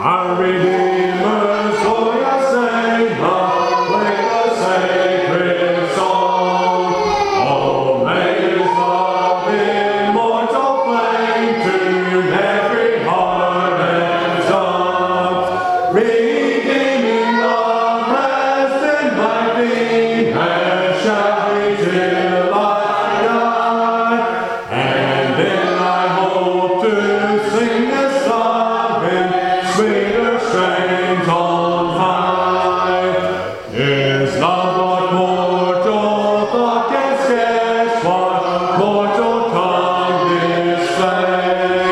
Our Redeemer's glorious name, play the sacred song. Oh, may His love immortal flame tune every heart and tongue. Redeeming love rest in my being, and shall be till I die. And then I hope to sing this song in sweeter strains on high. Is love what mortal thought can sketch, what mortal tongue display?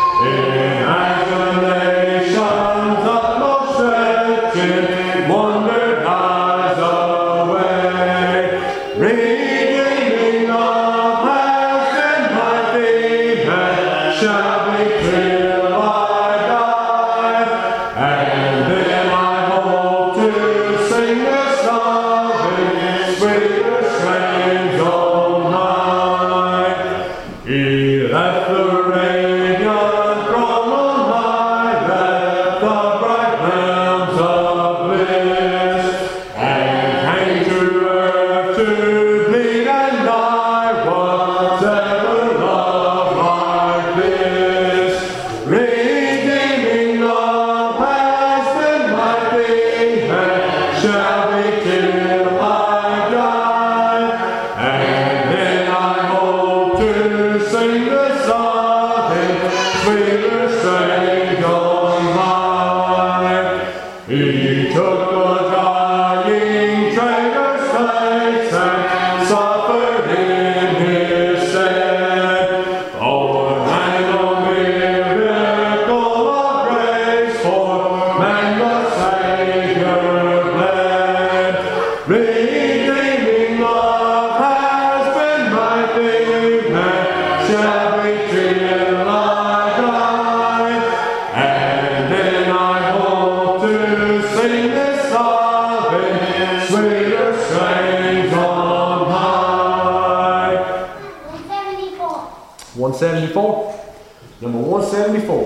Imagination's utmost stretch in wonder dies away. Redeeming love has been my theme, and shall be till I die. And then I hope to sing this song in sweeter strains on high. He left the radiant throne on high, left the bright realms of bliss, and came to earth to bleed and die. Was ever love like this? Redeeming love has been my theme, and shall be till I die. And then I hope to sing the song in sweeter strains on high. He took the dying traitor's place and suffered in his stead. Oh, and a miracle of grace for man the Savior bled. Redeeming love has been my theme, and shall be till I die. And then I hope to sing this song in sweeter strains on high. 174. 174? Number 174.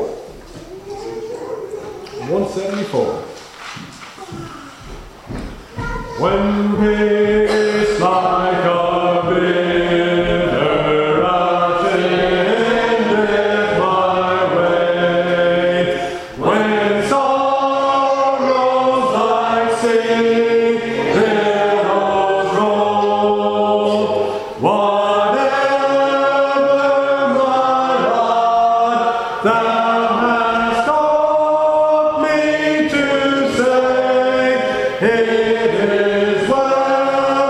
174. When peace like a river attendeth my way, when sorrows like sea billows roll, whatever my lot, thou hast taught me to say, it is well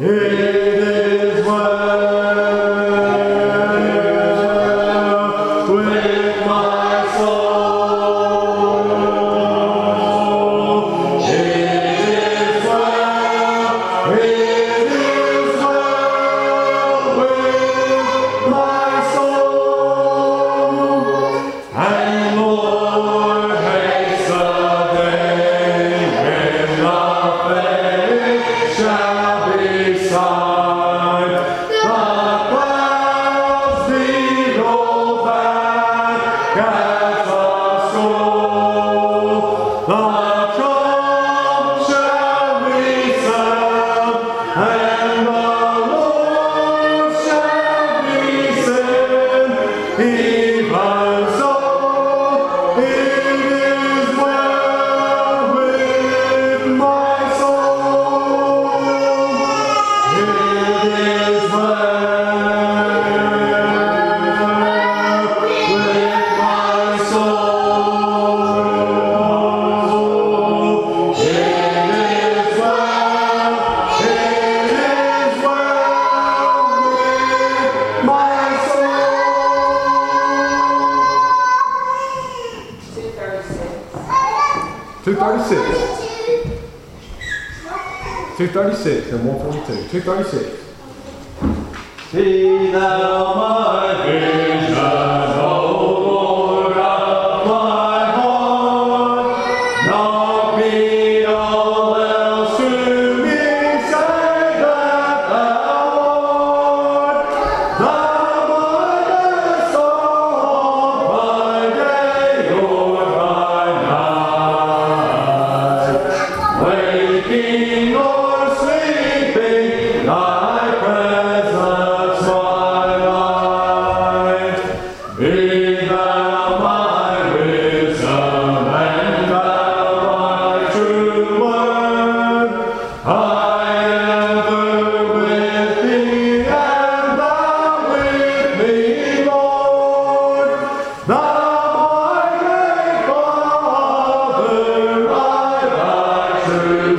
is well with my soul. It is well with my soul. And Lord, haste the day when the faith shall be sight. The clouds be rolled back as a scroll. The trump shall resound, and the Lord shall be seen. Even so, it is well with my soul. It is well with my soul. It is well with my soul. 236. 236 and 142. 236. See thou my vision, O Lord of my heart. Not be all else to me, save that thou art. Thou mindest all by day or by night. Waking or sleeping, thy presence my light. Be thou my wisdom and thou my true word. I ever with thee and thou with me, Lord. Thou my great Father, I thy true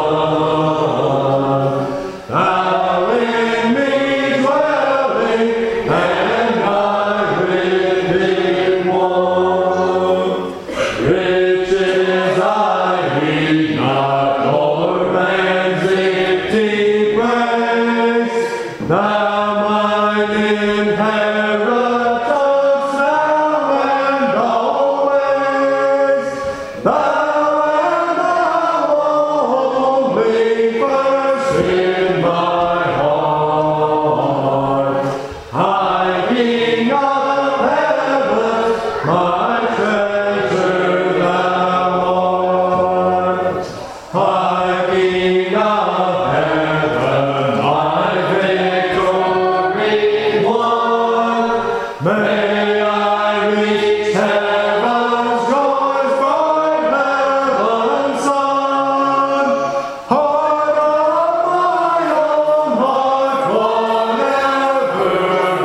Son. Thou in me dwelling, and I with thee one. Riches I heed not, nor man's empty praise. Thou mine inheritance now and always. Thou and thou only first in my heart. High King of heaven, my treasure thou art. High King of heaven, my victory won. May I reach heaven's joys, bright heaven's sun. Heart of my own heart, forever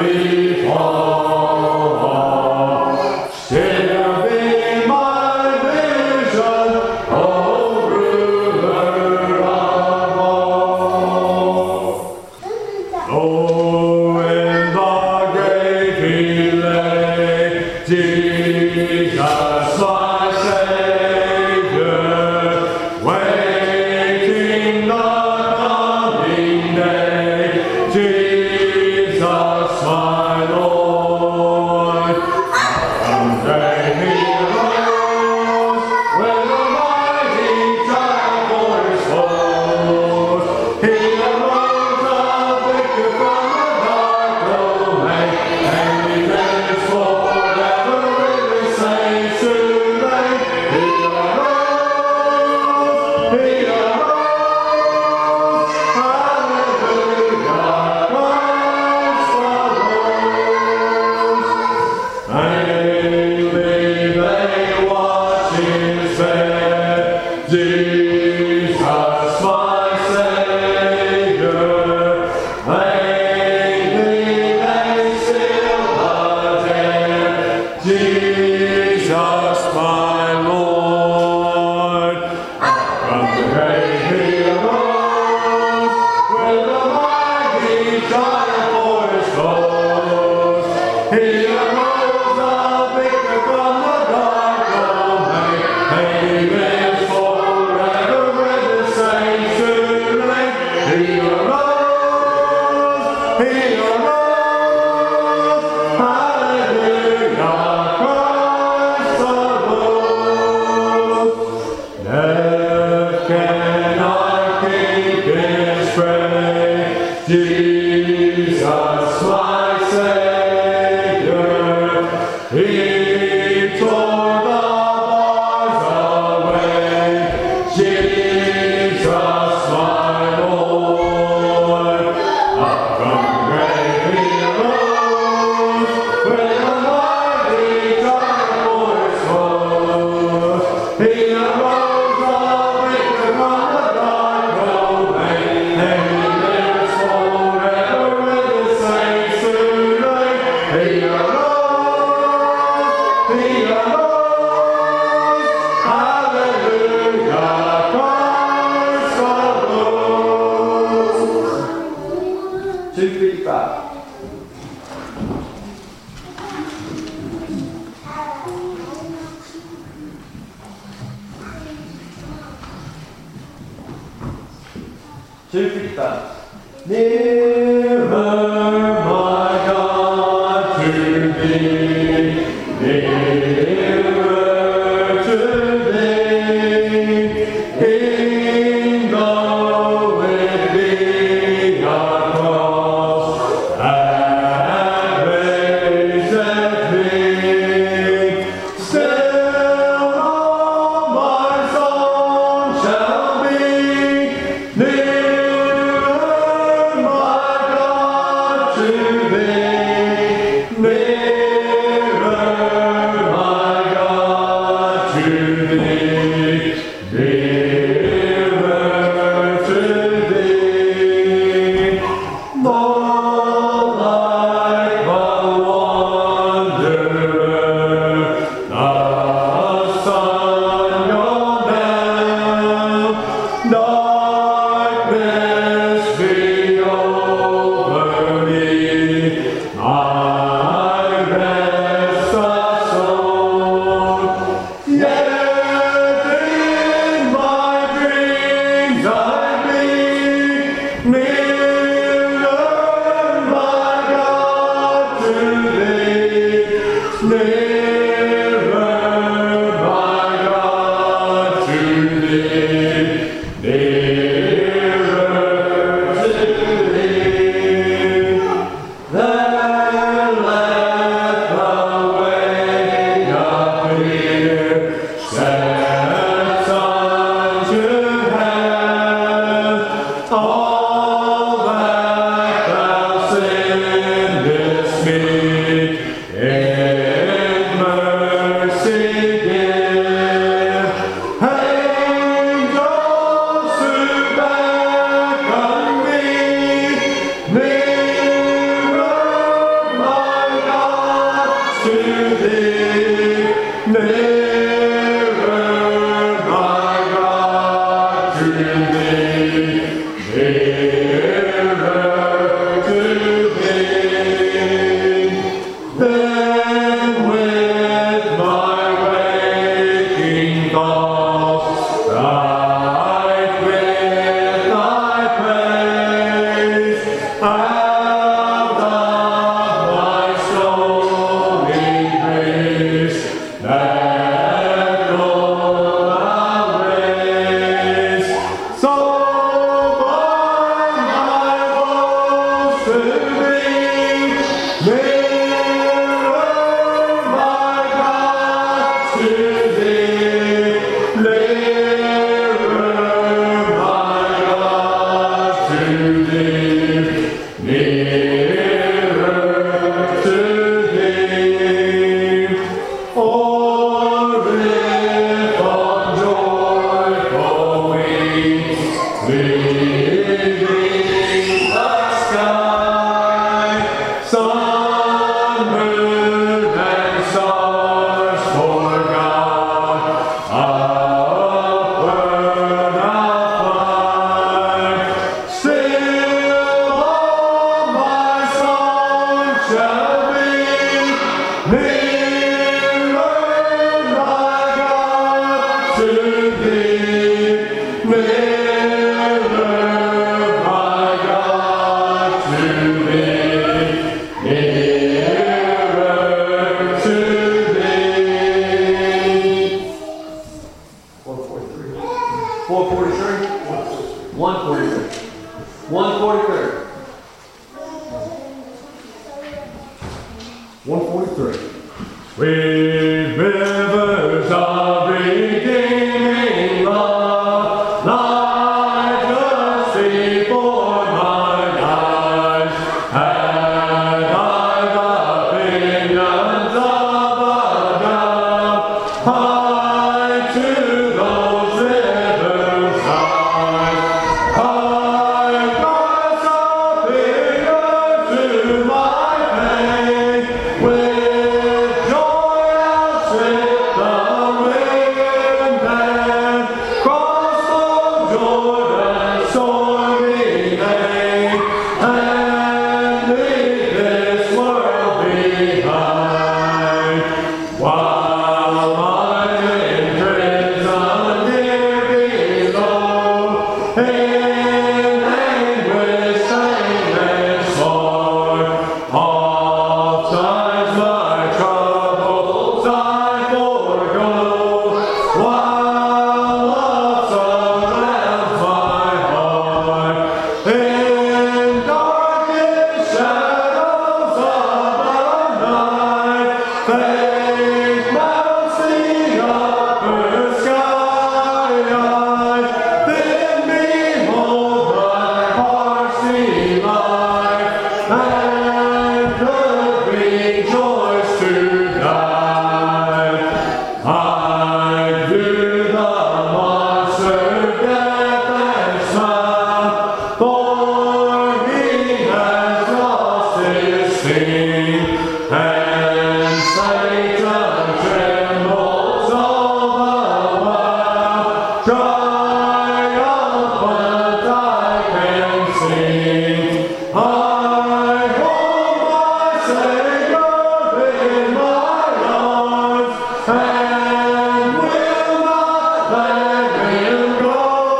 before. Still be my vision, O ruler of all. Oh, in the grave he lay, Jesus my Savior, waiting the coming day. Jesus my Lord. Someday he rose with a mighty Traveller's host. He arose a victor from the Nearer, my God, to thee, nearer to thee, in with thee our cross, and raiseth me. Still all my song shall be near. Living the sky. 143. With rivers of redeeming love, like the sea before my eyes, and I the pinions of a dove, high to those rivers high. I cast a pinion to my pain, with joy I'll slip the wind and cross the Jordan stormy main, and leave this world behind. While I'm in prison here below, in anguish, shame and sorrow, ofttimes my troubles I forego, while love surrounds my heart. In darkest shadows of the night, faith mounts the upper sky. Then behold my heart's delight, and could rejoice tonight. I view the monster death and smile, for he has lost his sting, and Satan trembles all the while. Triumphant I can sing. I hold my Savior in my arms, and will not let him go.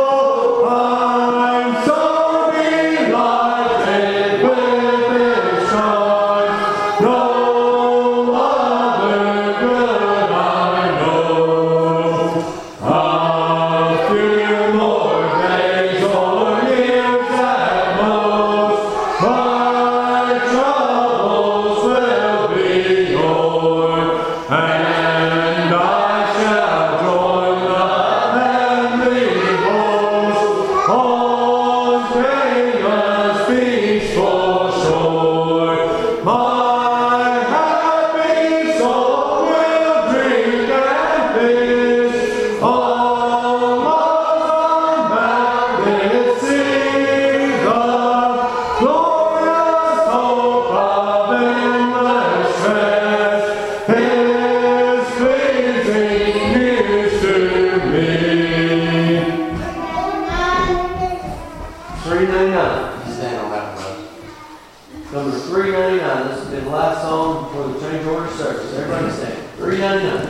I'm so delighted with his charms, no other good I know. A few more days or years at most, my troubles will be o'er, and I shall join the heavenly host on Canaan peaceful shore. My happy soul will drink and fish all of the boundless seas of glorious hope of endless rest. His pleasing news to me. 399. Stand on that one. Number 399. This will be the last song for the change order service. Everybody stand. 399.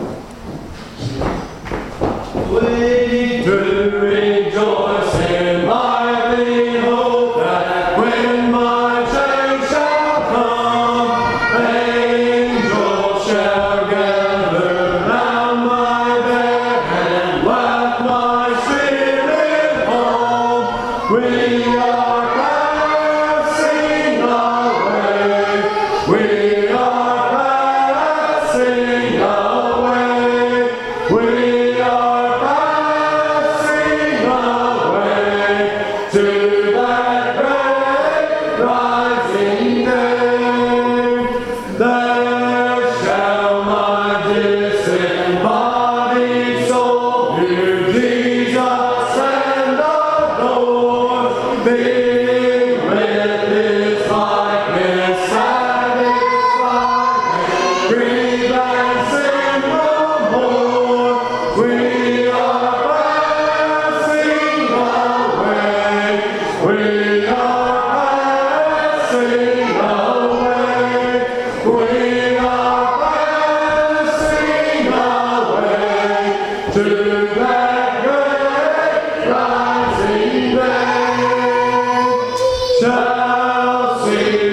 To rejoice in my hope that when my change shall come, angels shall gather round my bed and waft my spirit home. We are passing away. We are passing away. We are passing away to that great rising day. There shall my disembodied soul view Jesus and adore, being with his likeness satisfied, grieve and sin no more. We are passing away. We are passing away. We are passing away to that great rising day. Shall see